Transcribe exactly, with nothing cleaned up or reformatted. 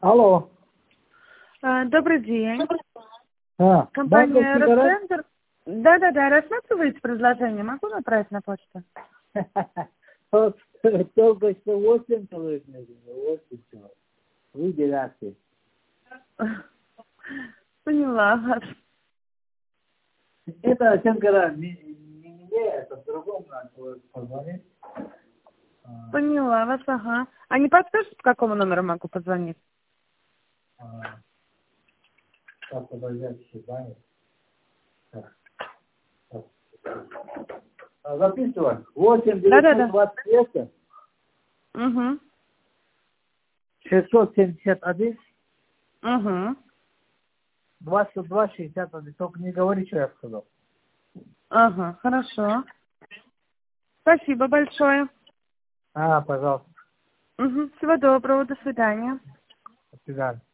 Алло. А, Добрый день. А, Компания банковский гараж? Росцентр. Да-да-да, рассматриваете предложение? Могу направить на почту? Вот только что восемь человек нужно, восемь человек. Вы девятый. Поняла вас. Это Асенкара, не, не мне, это в другом надо позвонить. А, Поняла вас, ага. А не подскажете, по какому номеру могу позвонить? а, так, подождите, занят. Так, так. А, записывай. восемь девятьсот двадцать семь Угу. шестьсот семьдесят один Угу. двадцать два шестьдесят один. Только не говори, что я сказал. Ага, хорошо. Спасибо большое. А, пожалуйста. Угу. Всего доброго, до свидания. До свидания.